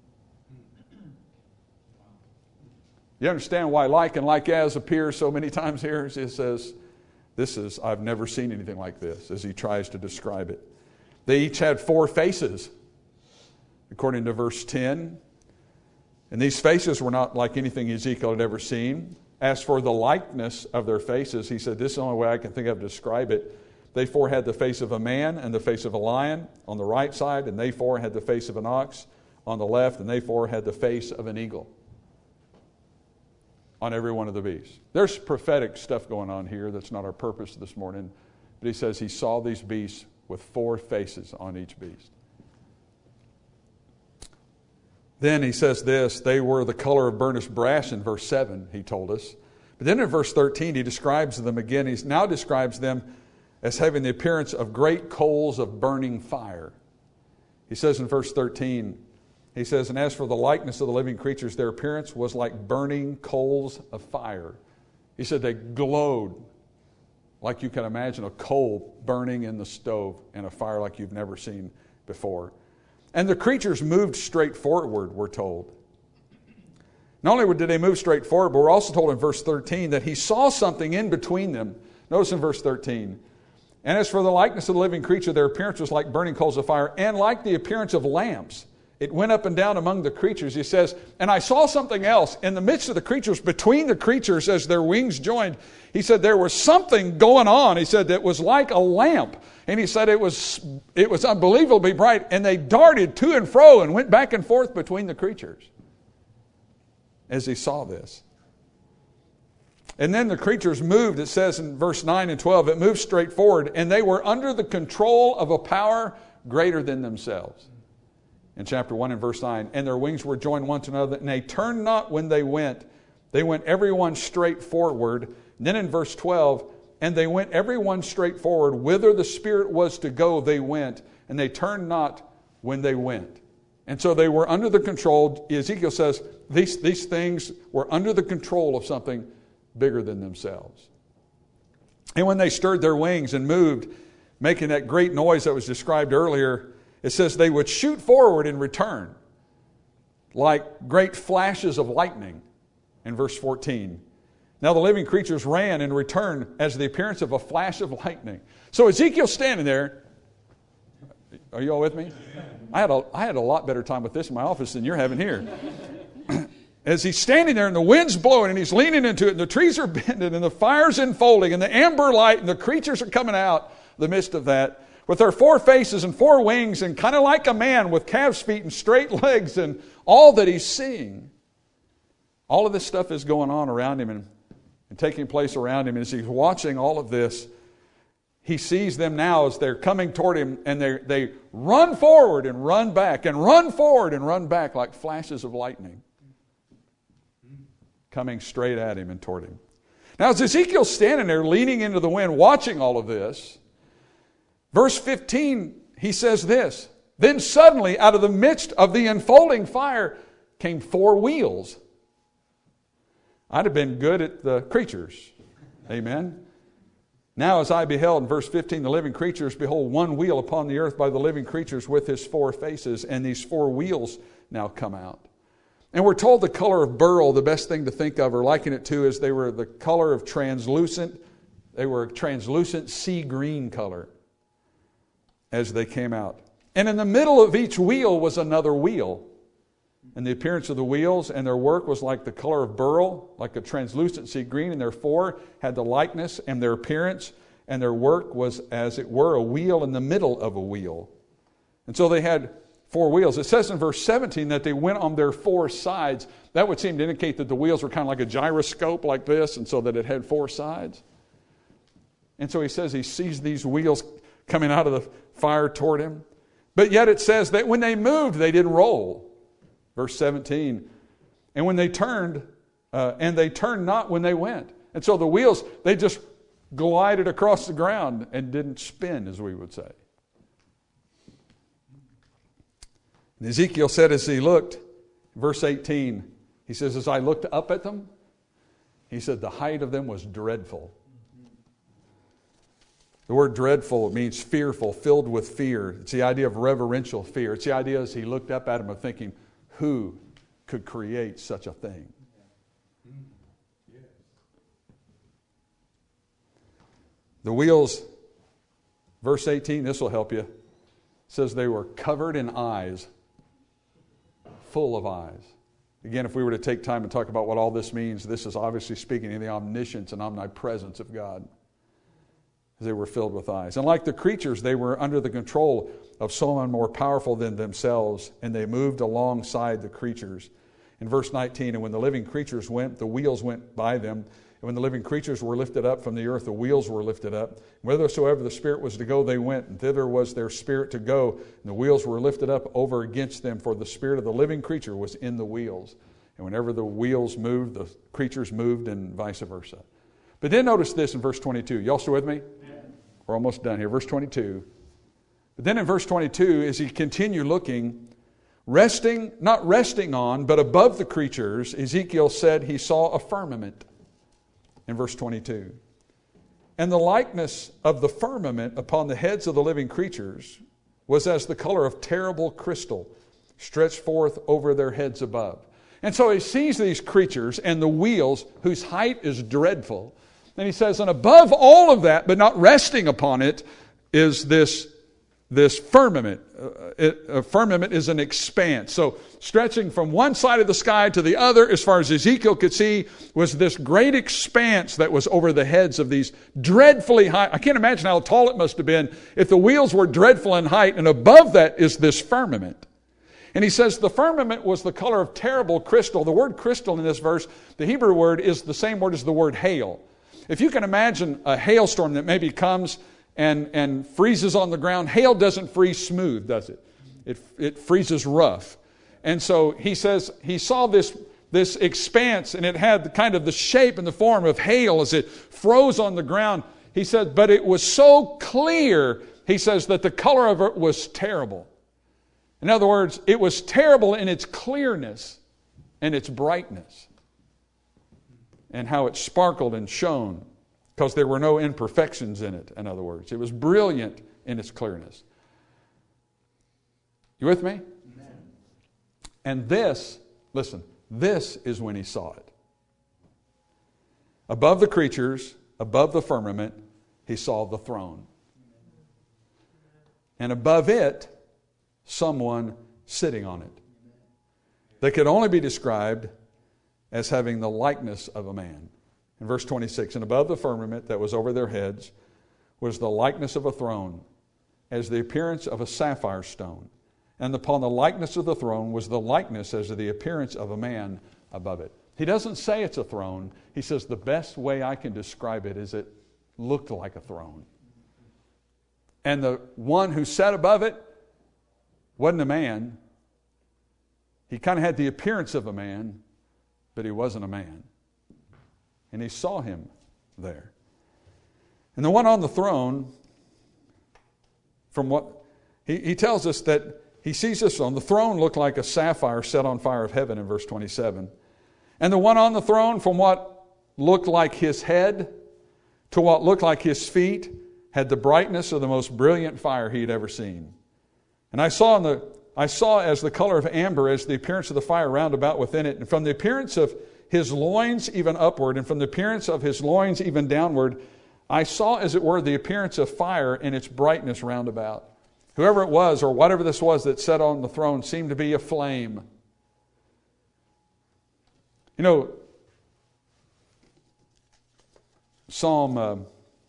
You understand why like and like as appears so many times here? It says, I've never seen anything like this, as he tries to describe it. They each had 4 faces, according to verse 10. And these faces were not like anything Ezekiel had ever seen. As for the likeness of their faces, he said, this is the only way I can think of to describe it. They 4 had the face of a man and the face of a lion on the right side, and they 4 had the face of an ox on the left, and they 4 had the face of an eagle on every one of the beasts. There's prophetic stuff going on here that's not our purpose this morning. But he says he saw these beasts with 4 faces on each beast. Then he says this, they were the color of burnished brass in verse 7, he told us. But then in verse 13, he describes them again. He now describes them as having the appearance of great coals of burning fire. He says in verse 13, he says, and as for the likeness of the living creatures, their appearance was like burning coals of fire. He said they glowed like you can imagine a coal burning in the stove and a fire like you've never seen before. And the creatures moved straight forward, we're told. Not only did they move straight forward, but we're also told in verse 13 that he saw something in between them. Notice in verse 13, and as for the likeness of the living creature, their appearance was like burning coals of fire and like the appearance of lamps. It went up and down among the creatures. He says, and I saw something else in the midst of the creatures, between the creatures as their wings joined. He said there was something going on. He said that was like a lamp. And he said it was unbelievably bright. And they darted to and fro and went back and forth between the creatures as he saw this. And then the creatures moved, it says in verse 9 and 12, it moved straight forward. And they were under the control of a power greater than themselves. In chapter 1 and verse 9, and their wings were joined one to another, and they turned not when they went. They went everyone straight forward. And then in verse 12, and they went everyone straight forward. Whither the Spirit was to go, they went, and they turned not when they went. And so they were under the control. Ezekiel says these things were under the control of something bigger than themselves. And when they stirred their wings and moved, making that great noise that was described earlier, it says they would shoot forward and return like great flashes of lightning in verse 14. Now the living creatures ran and returned as the appearance of a flash of lightning. So Ezekiel's standing there. Are you all with me? I had a lot better time with this in my office than you're having here. As he's standing there and the wind's blowing and he's leaning into it and the trees are bending and the fire's unfolding and the amber light and the creatures are coming out the midst of that, with their 4 faces and 4 wings and kind of like a man with calves' feet and straight legs and all that he's seeing. All of this stuff is going on around him and taking place around him. And as he's watching all of this, he sees them now as they're coming toward him and they run forward and run back and run forward and run back like flashes of lightning coming straight at him and toward him. Now as Ezekiel's standing there leaning into the wind watching all of this, verse 15, he says this, then suddenly out of the midst of the unfolding fire came 4 wheels. I'd have been good at the creatures. Amen. Now as I beheld in verse 15, the living creatures, behold, one wheel upon the earth by the living creatures with his 4 faces, and these 4 wheels now come out. And we're told the color of beryl, the best thing to think of or liken it to is they were the color of translucent sea green color as they came out. And in the middle of each wheel was another wheel. And the appearance of the wheels and their work was like the color of beryl, like a translucent sea green, and their 4 had the likeness and their appearance, and their work was as it were a wheel in the middle of a wheel. And so they had 4 wheels. It says in verse 17 that they went on their 4 sides. That would seem to indicate that the wheels were kind of like a gyroscope like this, and so that it had 4 sides. And so he says he sees these wheels coming out of the fire toward him. But yet it says that when they moved, they didn't roll. Verse 17, and when they turned not when they went. And so the wheels, they just glided across the ground and didn't spin, as we would say. And Ezekiel said as he looked, verse 18, he says, as I looked up at them, he said, the height of them was dreadful. The word dreadful means fearful, filled with fear. It's the idea of reverential fear. It's the idea as he looked up at him of thinking, who could create such a thing? The wheels, verse 18, this will help you, says they were covered in eyes, full of eyes. Again, if we were to take time and talk about what all this means, this is obviously speaking of the omniscience and omnipresence of God. They were filled with eyes. And like the creatures, they were under the control of someone more powerful than themselves, and they moved alongside the creatures. In verse 19, and when the living creatures went, the wheels went by them. And when the living creatures were lifted up from the earth, the wheels were lifted up. Whithersoever the Spirit was to go, they went, and thither was their spirit to go. And the wheels were lifted up over against them, for the spirit of the living creature was in the wheels. And whenever the wheels moved, the creatures moved, and vice versa. But then notice this in verse 22. Y'all still with me? We're almost done here. Verse 22. But then in verse 22, as he continued looking, not resting on, but above the creatures, Ezekiel said he saw a firmament. In verse 22. And the likeness of the firmament upon the heads of the living creatures was as the color of terrible crystal, stretched forth over their heads above. And so he sees these creatures and the wheels, whose height is dreadful. And he says, and above all of that, but not resting upon it, is this firmament. A firmament is an expanse. So stretching from one side of the sky to the other, as far as Ezekiel could see, was this great expanse that was over the heads of these dreadfully high. I can't imagine how tall it must have been if the wheels were dreadful in height, and above that is this firmament. And he says the firmament was the color of terrible crystal. The word crystal in this verse, the Hebrew word, is the same word as the word hail. If you can imagine a hailstorm that maybe comes and freezes on the ground, hail doesn't freeze smooth, does it? It freezes rough. And so he says he saw this expanse, and it had kind of the shape and the form of hail as it froze on the ground. He said, but it was so clear, he says, that the color of it was terrible. In other words, it was terrible in its clearness and its brightness, and how it sparkled and shone, because there were no imperfections in it, in other words. It was brilliant in its clearness. You with me? Amen. And this is when he saw it. Above the creatures, above the firmament, he saw the throne. And above it, someone sitting on it. That could only be described as having the likeness of a man. In verse 26, and above the firmament that was over their heads was the likeness of a throne, as the appearance of a sapphire stone. And upon the likeness of the throne was the likeness as the appearance of a man above it. He doesn't say it's a throne. He says the best way I can describe it is it looked like a throne. And the one who sat above it wasn't a man. He kind of had the appearance of a man, but he wasn't a man. And he saw him there. And the one on the throne, from what he tells us that he sees this on the throne looked like a sapphire set on fire of heaven in verse 27. And the one on the throne, from what looked like his head to what looked like his feet, had the brightness of the most brilliant fire he had ever seen. And I saw as the color of amber, as the appearance of the fire round about within it. And from the appearance of his loins even upward, and from the appearance of his loins even downward, I saw, as it were, the appearance of fire in its brightness round about. Whoever it was, or whatever this was that sat on the throne, seemed to be a flame. You know, Psalm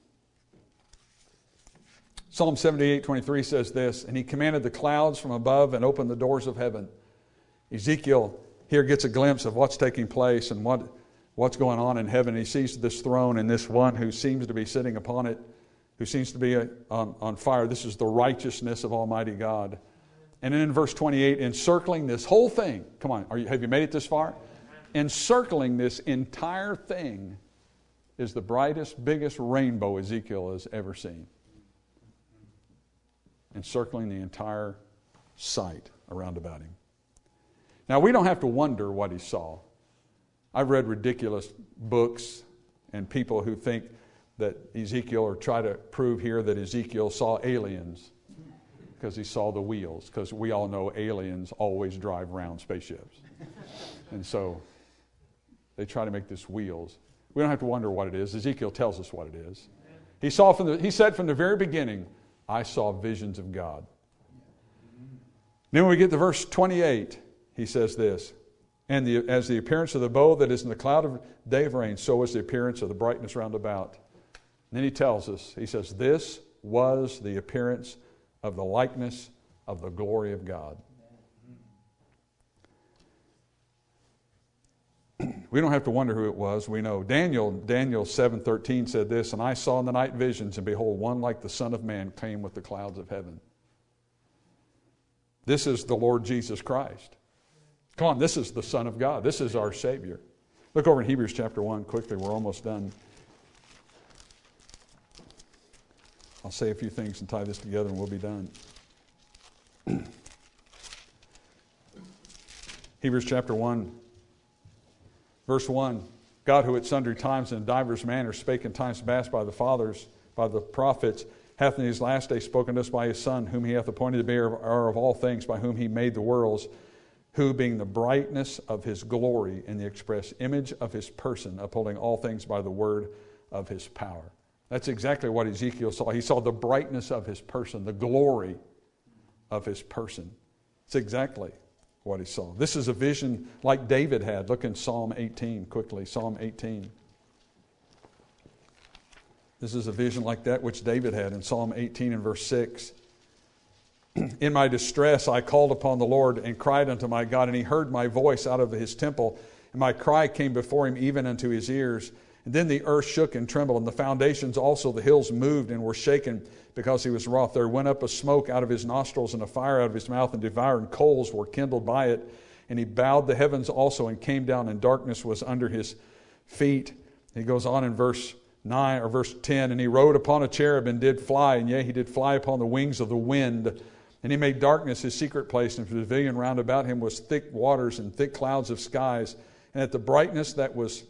78:23 says this, and he commanded the clouds from above and opened the doors of heaven. Ezekiel here gets a glimpse of what's taking place and what's going on in heaven. He sees this throne and this one who seems to be sitting upon it, who seems to be on fire. This is the righteousness of Almighty God. And then in verse 28, encircling this whole thing, come on, have you made it this far? Encircling this entire thing is the brightest, biggest rainbow Ezekiel has ever seen, encircling the entire site around about him. Now, we don't have to wonder what he saw. I've read ridiculous books and people who think that Ezekiel, or try to prove here that Ezekiel saw aliens because he saw the wheels, because we all know aliens always drive around spaceships. And so they try to make this wheels. We don't have to wonder what it is. Ezekiel tells us what it is. He said from the very beginning, I saw visions of God. Then when we get to verse 28, he says this, and as the appearance of the bow that is in the cloud of day of rain, so is the appearance of the brightness round about. And then he tells us, he says, this was the appearance of the likeness of the glory of God. We don't have to wonder who it was. We know. Daniel 7:13 said this, and I saw in the night visions, and behold, one like the Son of Man came with the clouds of heaven. This is the Lord Jesus Christ. Come on, this is the Son of God. This is our Savior. Look over in Hebrews chapter 1 quickly. We're almost done. I'll say a few things and tie this together and we'll be done. Hebrews chapter 1, verse 1. God, who at sundry times and in divers manners spake in times past by the fathers, by the prophets, hath in these last days spoken to us by his Son, whom he hath appointed to be heir of all things, by whom he made the worlds, who being the brightness of his glory and the express image of his person, upholding all things by the word of his power. That's exactly what Ezekiel saw. He saw the brightness of his person, the glory of his person. It's exactly what he saw. This is a vision like David had. Look in Psalm 18 quickly. Psalm 18. This is a vision like that which David had in Psalm 18 and verse 6. In my distress I called upon the Lord and cried unto my God, and he heard my voice out of his temple, and my cry came before him even unto his ears. And then the earth shook and trembled, and the foundations also, the hills moved and were shaken, because he was wroth. There went up a smoke out of his nostrils, and a fire out of his mouth, and devouring coals were kindled by it. And he bowed the heavens also, and came down, and darkness was under his feet. He goes on in verse 9 or verse 10, and he rode upon a cherub and did fly, and yea, he did fly upon the wings of the wind. And he made darkness his secret place, and the pavilion round about him was thick waters and thick clouds of skies. And at the brightness that was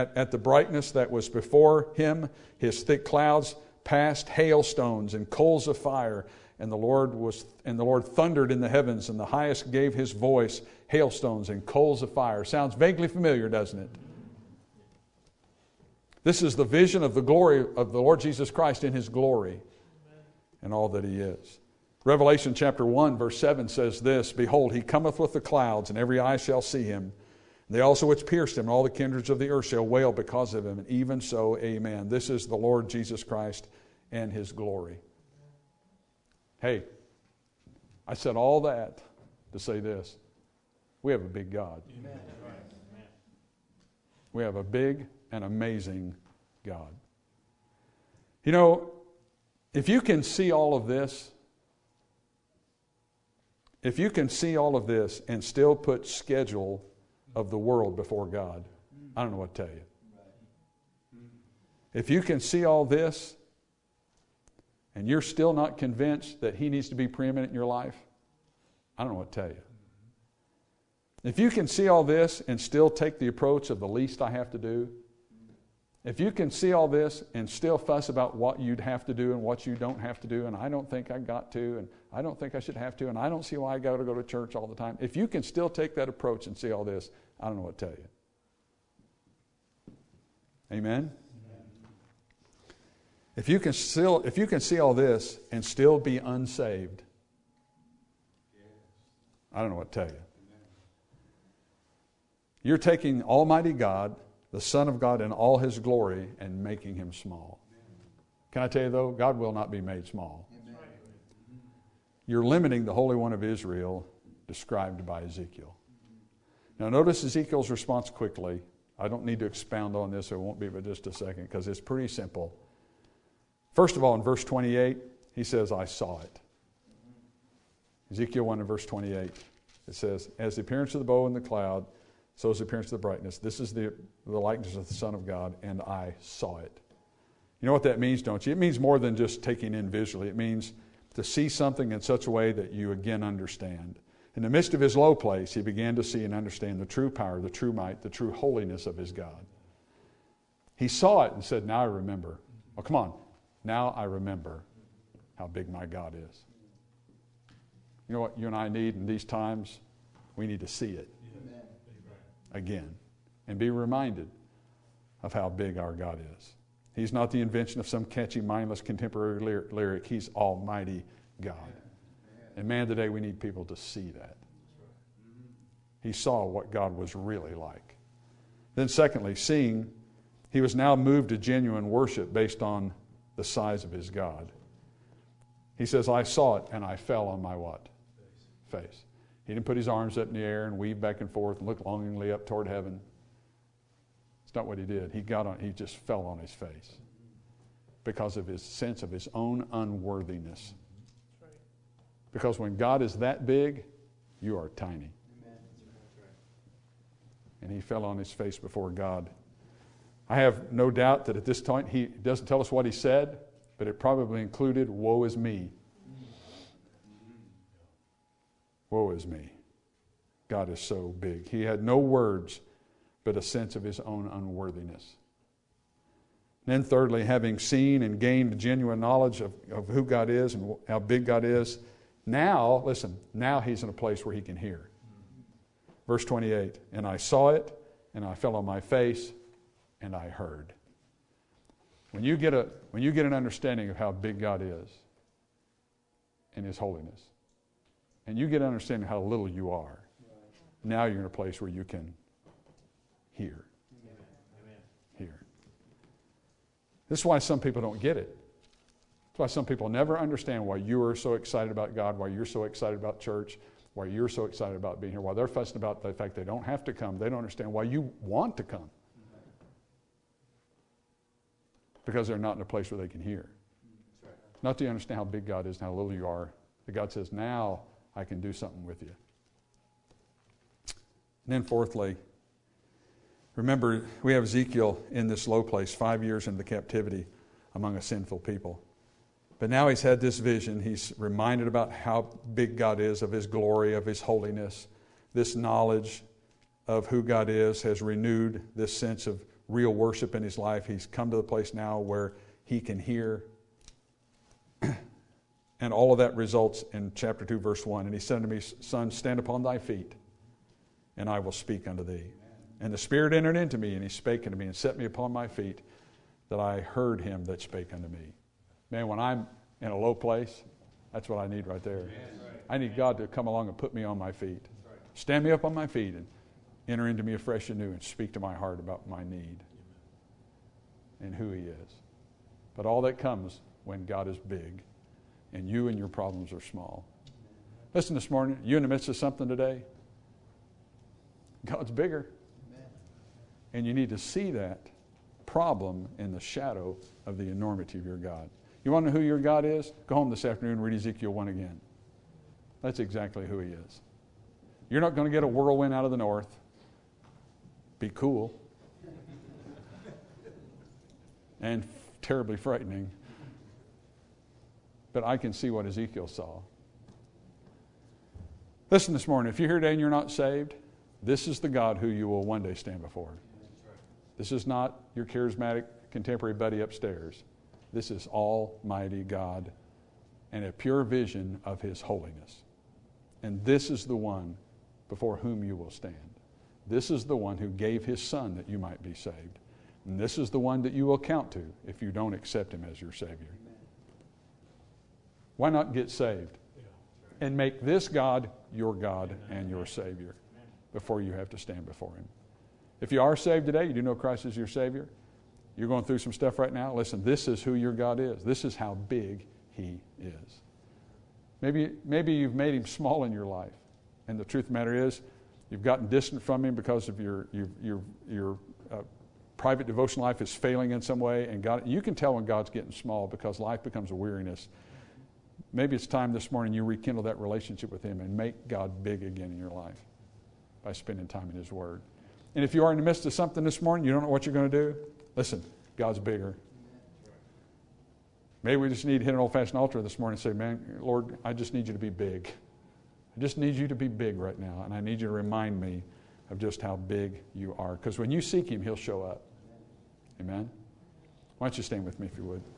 before him, his thick clouds passed hailstones and coals of fire. And the Lord thundered in the heavens, and the highest gave his voice, hailstones and coals of fire. Sounds vaguely familiar, doesn't it? This is the vision of the glory of the Lord Jesus Christ in his glory and all that he is. Revelation chapter 1 verse 7 says this, behold, he cometh with the clouds, and every eye shall see him. And they also which pierced him, and all the kindreds of the earth shall wail because of him. And even so, amen. This is the Lord Jesus Christ and his glory. Hey, I said all that to say this. We have a big God. Amen. We have a big and amazing God. You know, if you can see all of this, and still put schedule of the world before God, I don't know what to tell you. If you can see all this and you're still not convinced that he needs to be preeminent in your life, I don't know what to tell you. If you can see all this and still take the approach of the least I have to do, if you can see all this and still fuss about what you'd have to do and what you don't have to do, and I don't think I got to, and I don't think I should have to, and I don't see why I got to go to church all the time. If you can still take that approach and see all this, I don't know what to tell you. Amen? If you can see all this and still be unsaved, I don't know what to tell you. You're taking Almighty God, the Son of God in all his glory, and making him small. Can I tell you though, God will not be made small. You're limiting the Holy One of Israel described by Ezekiel. Now notice Ezekiel's response quickly. I don't need to expound on this, so it won't be but just a second, because it's pretty simple. First of all, in verse 28, he says, I saw it. Ezekiel 1 in verse 28, it says, as the appearance of the bow in the cloud, So is the appearance of the brightness. This is the likeness of the Son of God, and I saw it. You know what that means, don't you? It means more than just taking in visually. It means to see something in such a way that you again understand. In the midst of his low place, he began to see and understand the true power, the true might, the true holiness of his God. He saw it and said, now I remember. Oh, come on. Now I remember how big my God is. You know what you and I need in these times? We need to see it again and be reminded of how big our God is. He's not the invention of some catchy, mindless contemporary lyric. He's Almighty God. And man, today we need people to see that. He saw what God was really like. Then secondly, seeing, he was now moved to genuine worship based on the size of his God. He says, I saw it and I fell on my what? Face. He didn't put his arms up in the air and weave back and forth and look longingly up toward heaven. It's not what he did. He just fell on his face because of his sense of his own unworthiness. Because when God is that big, you are tiny. And he fell on his face before God. I have no doubt that at this point, he doesn't tell us what he said, but it probably included, woe is me. Woe is me. God is so big. He had no words, but a sense of his own unworthiness. Then thirdly, having seen and gained genuine knowledge of who God is and how big God is, now, listen, now he's in a place where he can hear. Verse 28, and I saw it, and I fell on my face, and I heard. When you get an understanding of how big God is and his holiness, and you get an understanding of how little you are, now you're in a place where you can hear. Hear. This is why some people don't get it. That's why some people never understand why you are so excited about God, why you're so excited about church, why you're so excited about being here, why they're fussing about the fact they don't have to come. They don't understand why you want to come. Because they're not in a place where they can hear. Not to understand how big God is and how little you are. But God says, now I can do something with you. And then fourthly, remember, we have Ezekiel in this low place, 5 years into captivity among a sinful people. But now he's had this vision. He's reminded about how big God is, of his glory, of his holiness. This knowledge of who God is has renewed this sense of real worship in his life. He's come to the place now where he can hear. And all of that results in chapter 2, verse 1. And he said unto me, Son, stand upon thy feet, and I will speak unto thee. And the Spirit entered into me, and he spake unto me, and set me upon my feet, that I heard him that spake unto me. Man, when I'm in a low place, that's what I need right there. I need God to come along and put me on my feet. Stand me up on my feet and enter into me afresh and new and speak to my heart about my need and who he is. But all that comes when God is big and you and your problems are small. Listen this morning, you in the midst of something today, God's bigger. And you need to see that problem in the shadow of the enormity of your God. You want to know who your God is? Go home this afternoon and read Ezekiel 1 again. That's exactly who he is. You're not going to get a whirlwind out of the north. Be cool. And terribly frightening. But I can see what Ezekiel saw. Listen this morning, if you're here today and you're not saved, this is the God who you will one day stand before. This is not your charismatic contemporary buddy upstairs. This is Almighty God and a pure vision of his holiness. And this is the one before whom you will stand. This is the one who gave his Son that you might be saved. And this is the one that you will count to if you don't accept him as your Savior. Why not get saved and make this God your God and your Savior before you have to stand before him? If you are saved today, you do know Christ is your Savior, you're going through some stuff right now, listen, this is who your God is. This is how big he is. Maybe you've made him small in your life. And the truth of the matter is, you've gotten distant from him because of your private devotion life is failing in some way. And God, you can tell when God's getting small because life becomes a weariness. Maybe it's time this morning you rekindle that relationship with him and make God big again in your life by spending time in his Word. And if you are in the midst of something this morning, you don't know what you're going to do, listen, God's bigger. Maybe we just need to hit an old-fashioned altar this morning and say, man, Lord, I just need you to be big. I just need you to be big right now, and I need you to remind me of just how big you are. Because when you seek Him, He'll show up. Amen? Why don't you stand with me if you would?